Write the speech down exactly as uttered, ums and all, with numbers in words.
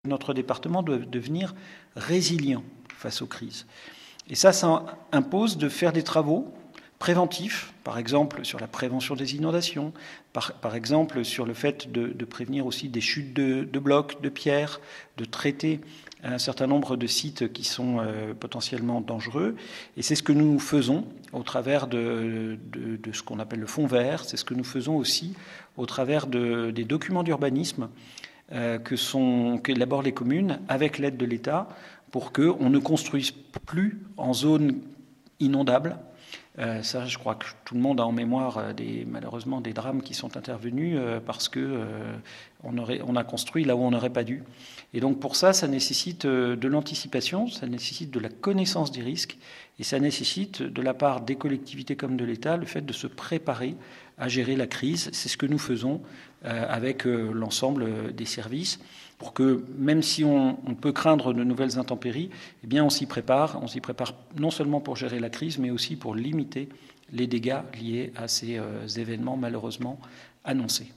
Notre département doit devenir résilient face aux crises. Et ça, ça impose de faire des travaux préventifs, par exemple sur la prévention des inondations, par, par exemple sur le fait de, de prévenir aussi des chutes de, de blocs, de pierres, de traiter un certain nombre de sites qui sont euh, potentiellement dangereux. Et c'est ce que nous faisons au travers de, de, de ce qu'on appelle le fonds vert. C'est ce que nous faisons aussi au travers de, des documents d'urbanisme euh, que sont, qu'élaborent les communes avec l'aide de l'État pour qu'on ne construise plus en zone inondable. Euh, ça, je crois que tout le monde a en mémoire des, malheureusement des drames qui sont intervenus euh, parce que euh, on, aurait, on a construit là où on n'aurait pas dû. Et donc pour ça, ça nécessite de l'anticipation, ça nécessite de la connaissance des risques et ça nécessite de la part des collectivités comme de l'État le fait de se préparer à gérer la crise. C'est ce que nous faisons euh, avec euh, l'ensemble des services pour que même si on, on peut craindre de nouvelles intempéries, eh bien on s'y prépare. On s'y prépare non seulement pour gérer la crise, mais aussi pour limiter les dégâts liés à ces euh, événements malheureusement annoncés.